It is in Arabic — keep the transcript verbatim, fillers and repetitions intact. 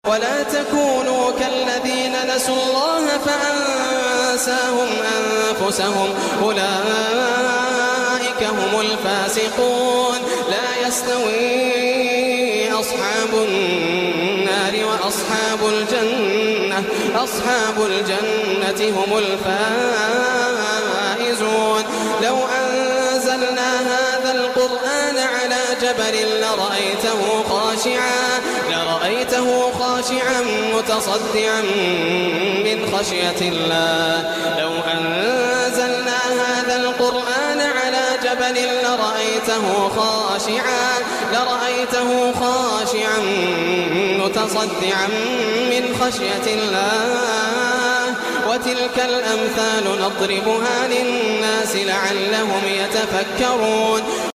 ولا تكونوا كالذين نسوا الله فأنساهم أنفسهم أولئك هم الفاسقون. لا يستوي أصحاب النار وأصحاب الجنة أصحاب الجنة هم الفائزون. لو أنزلنا هذا القرآن على جبل لرأيته خاشعا لرأيته خاشعا متصدعا من خشية الله. لو أنزلنا هذا القرآن على جبل لرأيته خاشعا لرأيته خاشعا متصدعا من خشية الله. وتلك الأمثال نضربها للناس لعلهم يتفكرون.